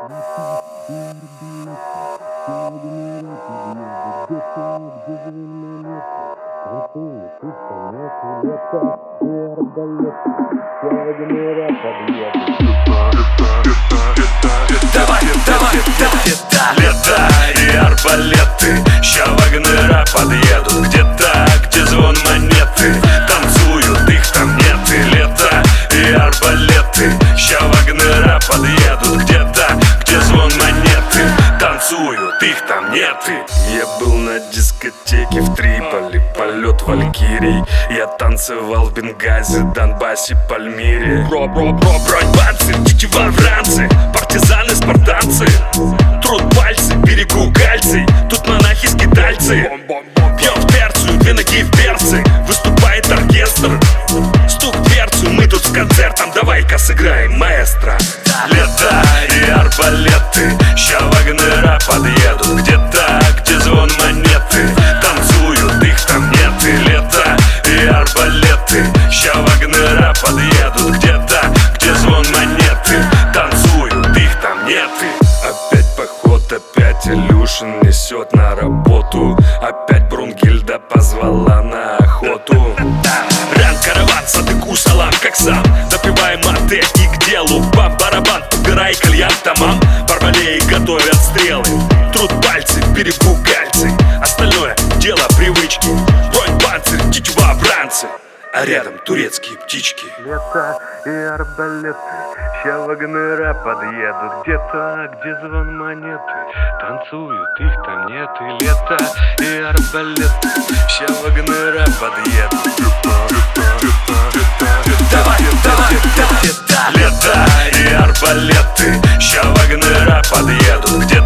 Давай, давай, лето и арбалеты. Ща вагнера подъедут. Где-то, где звон монеты. Танцуют, их там нет. И лето и арбалеты. Ща вагнера подъедут. Где-то, где звон монеты. Танцуют, их там нет. Я был на дискотеке в Триполи, полет валькирий. Я танцевал в Бенгази, Донбассе, Пальмире. Броньбанцы, тетива-вранцы, партизаны, спартанцы. Труд пальцы, берегу гальцей. Тут монахи-скитальцы. Пьем в терцию, две ноги в перцы. Выступает оркестр. Стук в дверцу, мы тут с концертом. Давай-ка сыграем, маэстро. Лето и арбалеты. Ща вагнера подъедут. Где-то, где звон монеты. Танцуют, их там нет. И лето и арбалеты. Ща вагнера подъедут. Где-то, где звон монеты. Танцуют, их там нет. Опять поход, опять Илюшин несет на работу. Опять Брунгильда позвала на охоту. Ран, караван, садыку, салам, как сам. Допиваем мате и к делу. Бам-барабан, убирай кальян, тамам. Барбалеи готовят стрелы. Труд пальцы, в берегу кальций. Остальное дело привычки. Бронь, панцирь, тетива, бранцы. А рядом турецкие птички. Лето и арбалеты. Ща вагнера подъедут. Где-то, где звон монеты. Танцуют, их там нет. И лето и арбалеты. Ща вагнера подъедут. Давай, лето и арбалеты. Ща вагнера подъедут. Где